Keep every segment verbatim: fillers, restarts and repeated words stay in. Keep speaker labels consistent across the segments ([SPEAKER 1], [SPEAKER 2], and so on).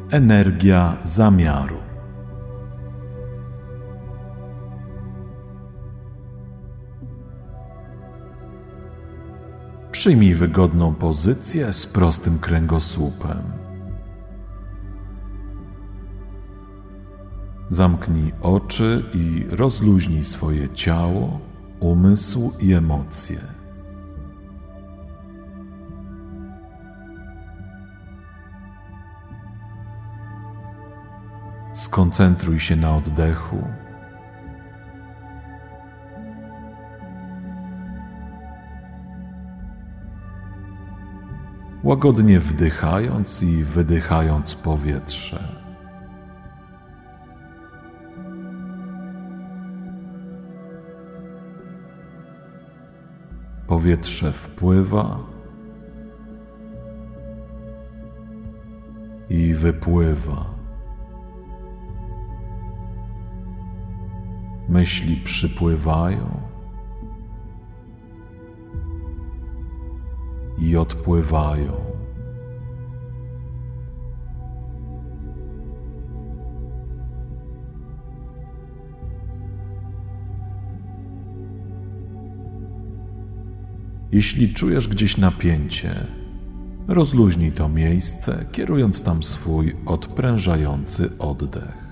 [SPEAKER 1] Energia zamiaru. Przyjmij wygodną pozycję z prostym kręgosłupem. Zamknij oczy i rozluźnij swoje ciało, umysł i emocje. Skoncentruj się na oddechu. Łagodnie wdychając i wydychając powietrze. Powietrze wpływa i wypływa. Myśli przypływają i odpływają. Jeśli czujesz gdzieś napięcie, rozluźnij to miejsce, kierując tam swój odprężający oddech.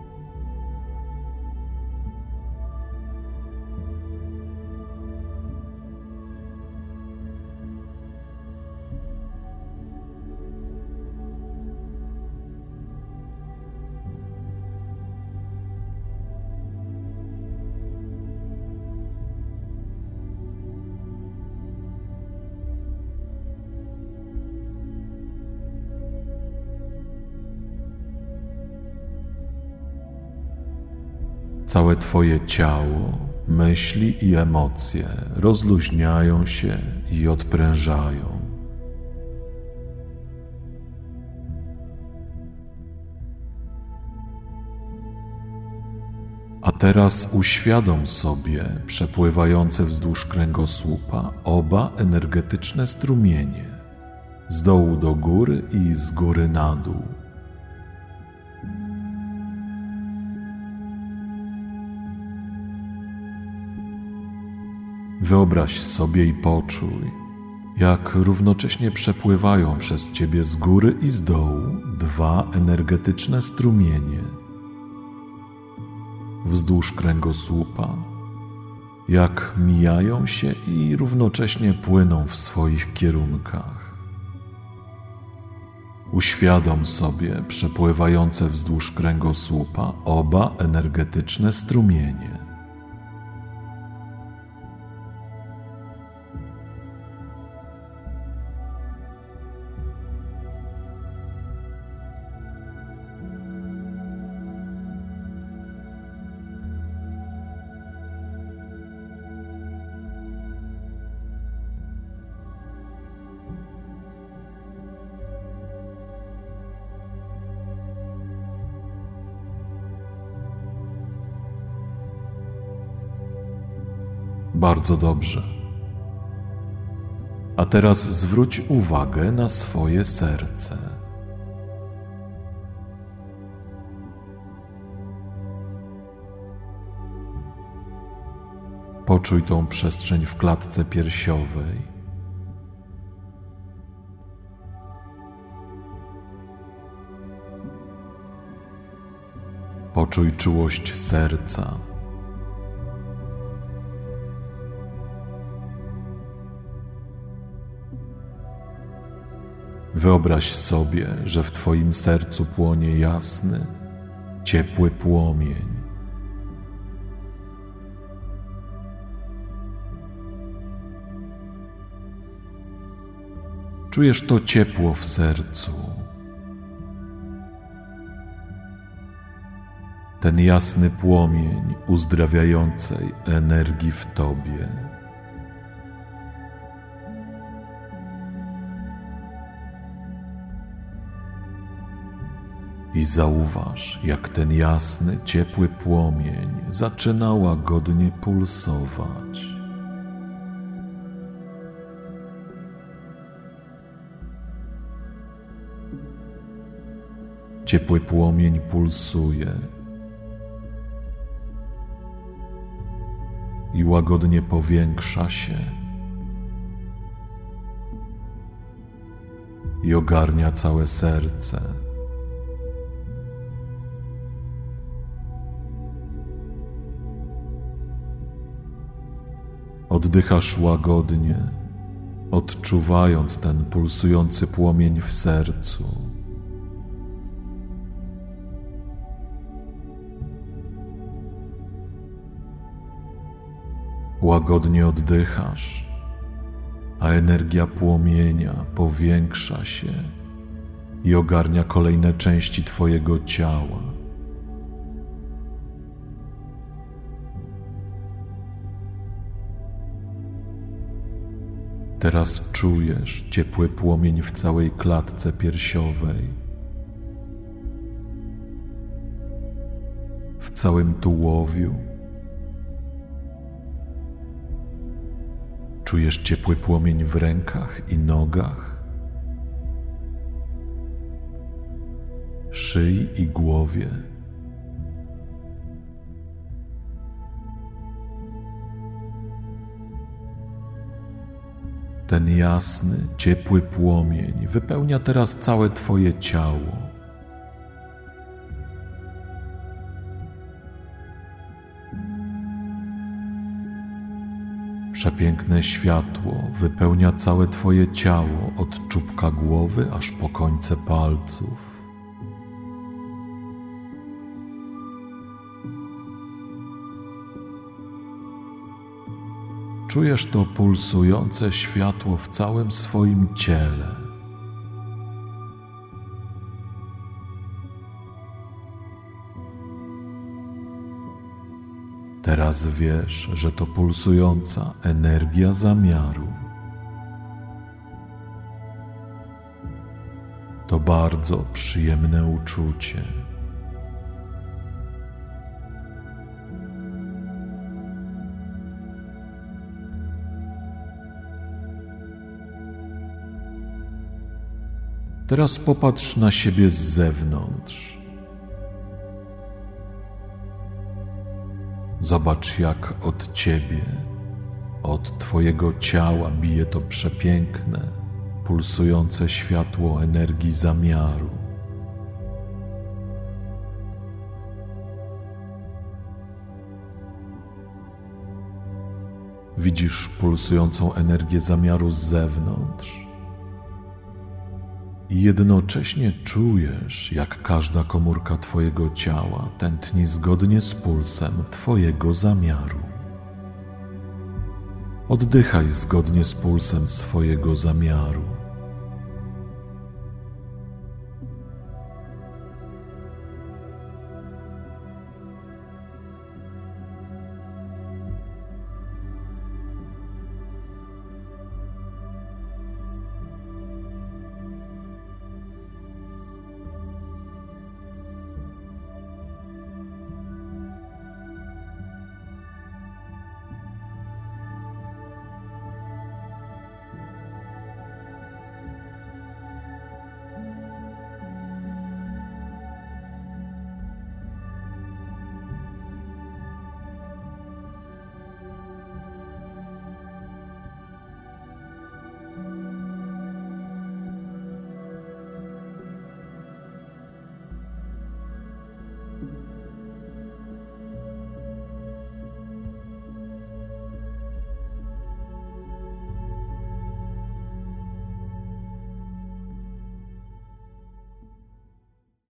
[SPEAKER 1] Całe Twoje ciało, myśli i emocje rozluźniają się i odprężają. A teraz uświadom sobie przepływające wzdłuż kręgosłupa oba energetyczne strumienie, z dołu do góry i z góry na dół. Wyobraź sobie i poczuj, jak równocześnie przepływają przez Ciebie z góry i z dołu dwa energetyczne strumienie wzdłuż kręgosłupa, jak mijają się i równocześnie płyną w swoich kierunkach. Uświadom sobie przepływające wzdłuż kręgosłupa oba energetyczne strumienie. Bardzo dobrze. A teraz zwróć uwagę na swoje serce. Poczuj tą przestrzeń w klatce piersiowej. Poczuj czułość serca. Wyobraź sobie, że w Twoim sercu płonie jasny, ciepły płomień. Czujesz to ciepło w sercu. Ten jasny płomień uzdrawiającej energii w Tobie. I zauważ, jak ten jasny, ciepły płomień zaczyna łagodnie pulsować. ciepły płomień pulsuje i łagodnie powiększa się i ogarnia całe serce. Oddychasz łagodnie, odczuwając ten pulsujący płomień w sercu. Łagodnie oddychasz, a energia płomienia powiększa się i ogarnia kolejne części Twojego ciała. Teraz czujesz ciepły płomień w całej klatce piersiowej, w całym tułowiu. Czujesz ciepły płomień w rękach i nogach, szyi i głowie. Ten jasny, ciepły płomień wypełnia teraz całe Twoje ciało. Przepiękne światło wypełnia całe Twoje ciało od czubka głowy aż po końce palców. Czujesz to pulsujące światło w całym swoim ciele. Teraz wiesz, że to pulsująca energia zamiaru. To bardzo przyjemne uczucie. Teraz popatrz na siebie z zewnątrz. Zobacz, jak od Ciebie, od Twojego ciała bije to przepiękne, pulsujące światło energii zamiaru. Widzisz pulsującą energię zamiaru z zewnątrz i jednocześnie czujesz, jak każda komórka Twojego ciała tętni zgodnie z pulsem Twojego zamiaru. Oddychaj zgodnie z pulsem swojego zamiaru.